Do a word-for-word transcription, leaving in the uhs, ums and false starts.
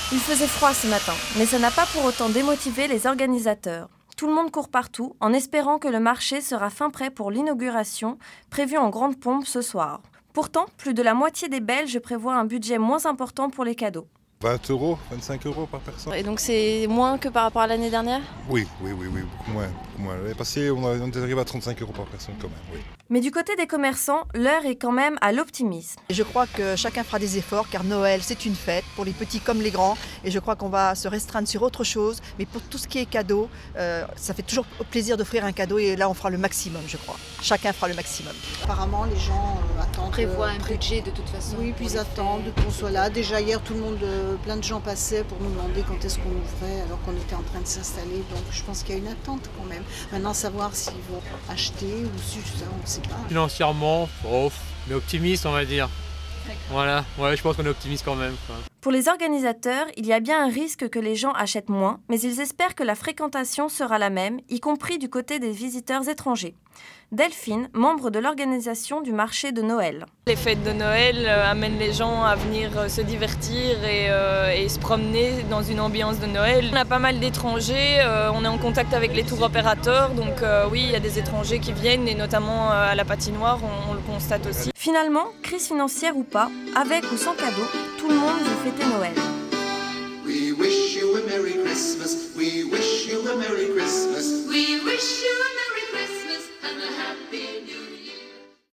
Il faisait froid ce matin, mais ça n'a pas pour autant démotivé les organisateurs. Tout le monde court partout, en espérant que le marché sera fin prêt pour l'inauguration, prévue en grande pompe ce soir. Pourtant, plus de la moitié des Belges prévoient un budget moins important pour les cadeaux. vingt euros, vingt-cinq euros par personne. Et donc c'est moins que par rapport à l'année dernière ? Oui, oui, oui, oui, beaucoup moins. Beaucoup moins. L'année passée, on, a, on est arrivé à trente-cinq euros par personne quand même, oui. Mais du côté des commerçants, l'heure est quand même à l'optimisme. Et je crois que chacun fera des efforts car Noël c'est une fête pour les petits comme les grands et je crois qu'on va se restreindre sur autre chose. Mais pour tout ce qui est cadeau, euh, ça fait toujours plaisir d'offrir un cadeau et là on fera le maximum je crois. Chacun fera le maximum. Apparemment les gens euh, attendent. Prévoient euh, un budget de toute façon. Oui, puis ils attendent qu'on soit là. Déjà hier tout le monde, euh, plein de gens passaient pour nous demander quand est-ce qu'on ouvrait alors qu'on était en train de s'installer. Donc je pense qu'il y a une attente quand même. Maintenant savoir s'ils vont acheter ou si ça on ne sait pas. Financièrement, oh, mais optimiste on va dire. Voilà, ouais, je pense qu'on est optimiste quand même, quoi. Pour les organisateurs, il y a bien un risque que les gens achètent moins, mais ils espèrent que la fréquentation sera la même, y compris du côté des visiteurs étrangers. Delphine, membre de l'organisation du marché de Noël. Les fêtes de Noël euh, amènent les gens à venir euh, se divertir et, euh, et se promener dans une ambiance de Noël. On a pas mal d'étrangers, euh, on est en contact avec les tours opérateurs, donc euh, oui, il y a des étrangers qui viennent et notamment euh, à la patinoire, on, on le constate aussi. Finalement, crise financière ou pas, avec ou sans cadeau, tout le monde veut fêter Noël. We wish you a Merry Christmas, we wish you a Merry Christmas, we wish you a Merry Christmas and a Happy New Year.